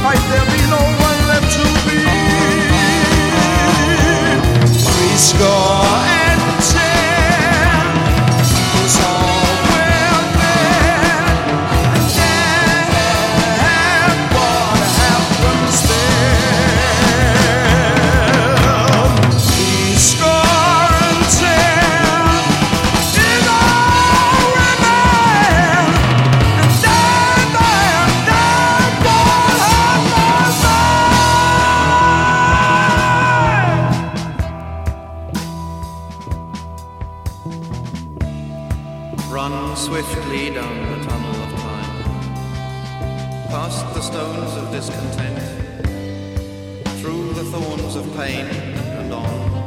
fight, there'll be no one left to be. 70 is all we're met, and then what happens then? 70 is all we're met, and then what happens then? Run swiftly down the tunnel of time, past the stones of discontent, through the thorns of pain and on.